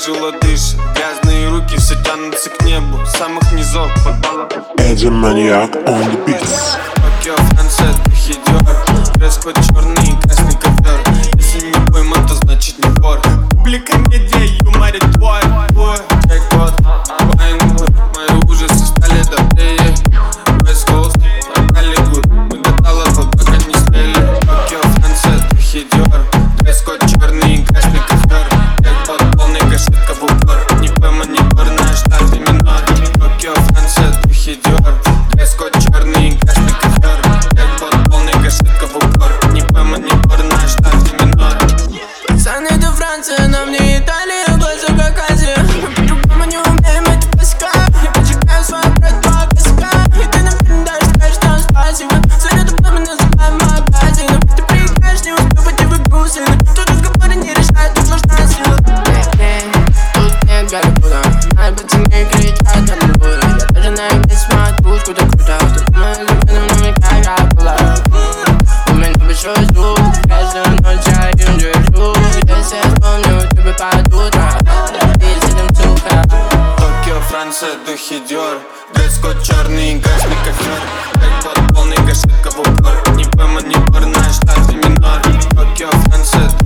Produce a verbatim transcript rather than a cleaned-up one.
тяжело дышит, грязные руки все тянутся к небу, с самых низов подвала. Эдди Маньяк on the beat. Токио, Франция, ты хидер. Дресс-код черный и красный ковер. Если не пойман, то значит не вор. Публика медиа юморит твой. Джекпот, Вайнгуд, мои ужасы стали добрее. West Coast, Голливуд, мы до талого пока не спели. Токио, Франция, ты хидер. Дресс-код черный и красный ковер. Джекпот, полный гашетка в упор. Не пойман, не вор, наш штат и минор. Токио, Франция, ты хидер. Дресс-код черный и красный ковер. Джекпот, полный гашетка в упор. Не пойман, не вор, наш штат и минор. Пацаны, это Франция, нам не Италия, глаза как Азия. Мы по-другому не умеем, это паска. Я поджигаю свой брат по каскам. И ты, наверное, даже скажешь нам спасибо. За это мы называем магазином. Ты приезжаешь, не успев пойти в игру, сына. Тут разговоры не решают, тут нужна сила. Тут нет Голливуда. Мои пацаны кричат, я не буду. Я даже на их не смотрю, куда круто. Тут мы забыли, но мне как была. У меня большой звук, каждую ночь я им держу. Если я вспомню, тебе падут на писем сухо. Токио, Франция, духи Диор. Дресс-код черный и красный ковер. Джекпот, полный гашетка в упор. Не пойман, не вор, наш штат и минор. Токио, Франция,